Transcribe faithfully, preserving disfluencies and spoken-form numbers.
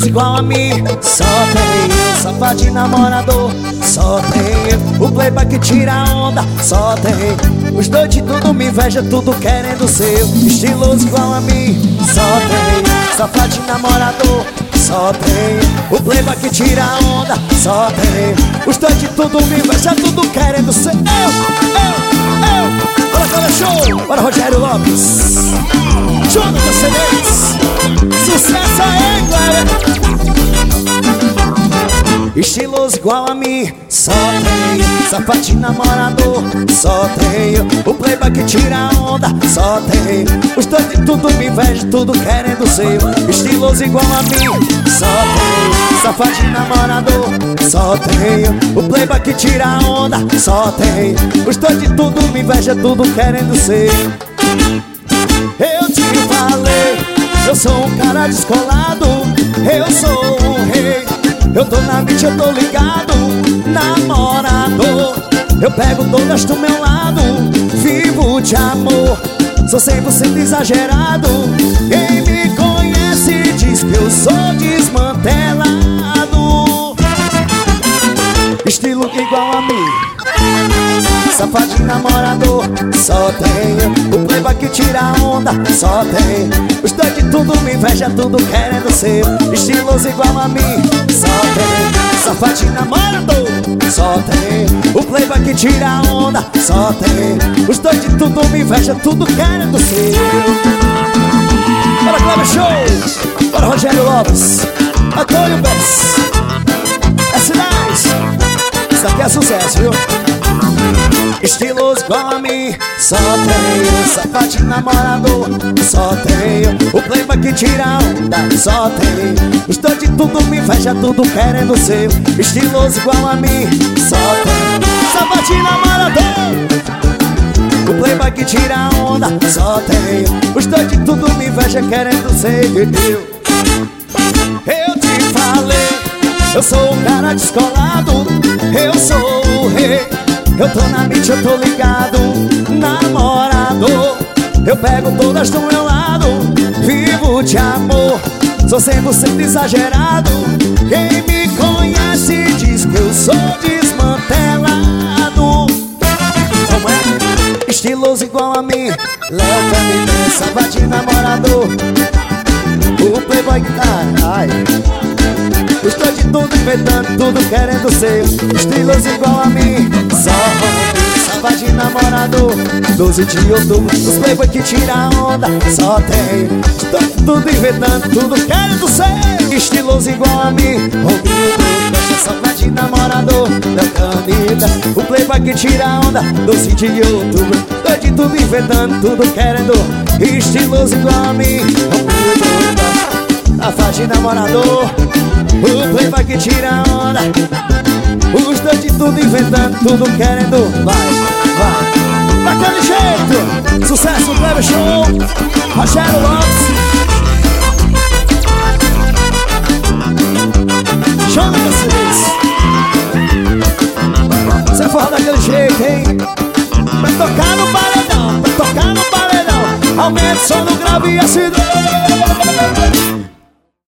Estiloso igual a mim, só tem eu. Safadinho namorador, só tem eu. O playboy que tira a onda, só tem. Os dois de tudo me inveja, tudo querendo ser eu. Estiloso igual a mim, só tem eu. Safadinho namorador, só tem. O playboy que tira a onda, só tem. Os dois de tudo me inveja, tudo querendo ser eu, eu, eu. Bora, Cláudio Show, bora, Rogério Lopes, Jonathan Cedes. Sucesso aí, Cláudio. Estiloso igual a mim, só tenho. Safadinho namorador, só tenho. O playboy que tira a onda, só tenho. Os dois de tudo me inveja, tudo querendo ser eu. Estiloso igual a mim, só tenho. Safadinho namorador, só tenho. O playboy que tira a onda, só tenho. Os dois de tudo me inveja, tudo querendo ser eu. Eu te falei, eu sou um cara descolado, eu sou um rei. Eu tô na mídia, eu tô ligado, namorador. Eu pego todas do meu lado, vivo de amor. Sou cem por cento exagerado. Quem me conhece diz que eu sou desmantelado. Estilo igual a mim, safadinho namorador, só tenho. O playboy que tira a onda, só tem. Os dois de tudo me inveja, tudo querendo ser eu. Estiloso igual a mim, só tem. Safadinho namorador, só tem. O playboy que tira a onda, só tem. Os dois de tudo me inveja, tudo querendo ser eu. Bora, Cláudio Show, bora, Rogério Lopes, Antônio Pérez. É sinais, isso aqui é sucesso, viu? Estiloso igual a mim, só tenho. Safadinho namorador, só tenho. O playboy que tira a onda, só tenho. Os dois de tudo me inveja, tudo querendo ser eu. Estiloso igual a mim, só tenho. Safadinho namorador, o playboy que tira a onda, só tenho. Os dois de tudo me inveja, querendo ser eu. Eu te falei, eu sou um cara descolado, eu sou o rei. Eu tô na mídia, eu tô ligado, namorador. Eu pego todas do meu lado, vivo de amor. Sou cem por cento exagerado. Quem me conhece diz que eu sou desmantelado. Como é? Estiloso igual a mim, Léo Família, safadinho namorador. O playboy que tá, ai. Os dois de tudo inventando, tudo querendo ser estiloso igual a mim, só safadinho namorador. Doze de outubro, os playboy que tira a onda, só tem. Os dois de tudo inventando, tudo querendo ser estiloso igual a mim. Romildo, safadinho namorador, Léo Canida. O playboy que tira a onda, doze de outubro. Dois de tudo inventando, tudo querendo estiloso igual a mim. Romildo, safadinho namorador. O playboy que tira a onda. Os dois de tudo inventando, tudo querendo. Vai, vai, daquele jeito. Sucesso, Cláudio Show, Rogério Lopes, Jonathan Cedes. Você for daquele jeito, hein? Pra tocar no paredão, pra tocar no paredão. Aumenta o som no grave e acidão.